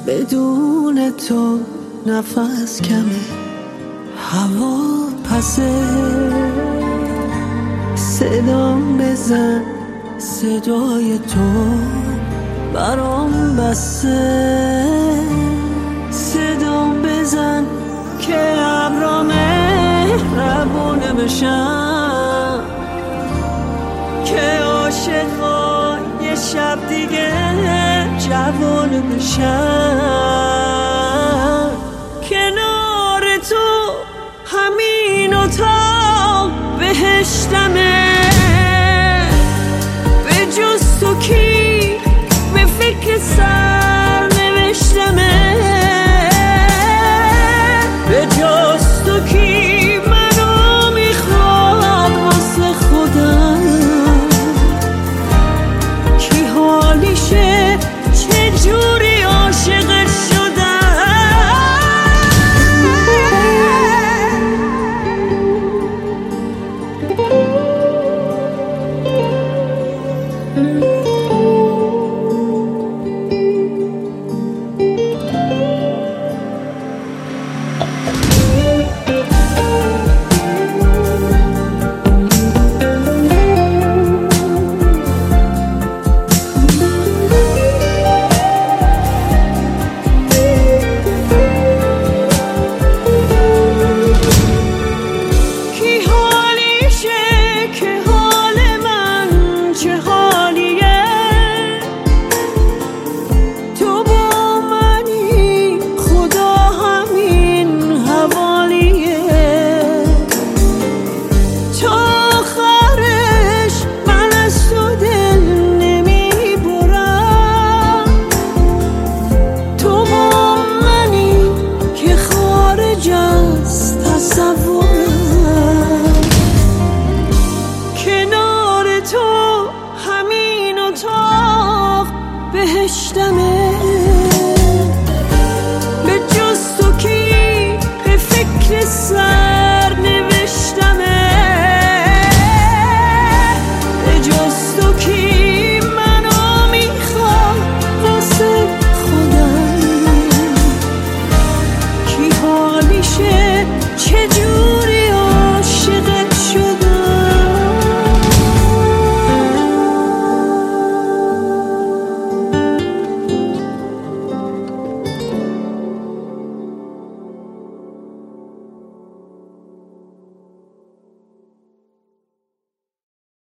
بدون تو نفس کمه، هوا پسه. صدام بزن، صدای تو برام بسه. صدام بزن که ابرا مهربونه بشم، که عاشقا یه شب دیگه جوانه بشم. کنار تو همین اتاق بهشتمه، به جز تو کی به فکر سر نوشتمه، به جز تو کی منو میخواد واسه خودم، کی حالیشه چجوری عاشقت شدم. کنار تو همین اتاق بهشتمه.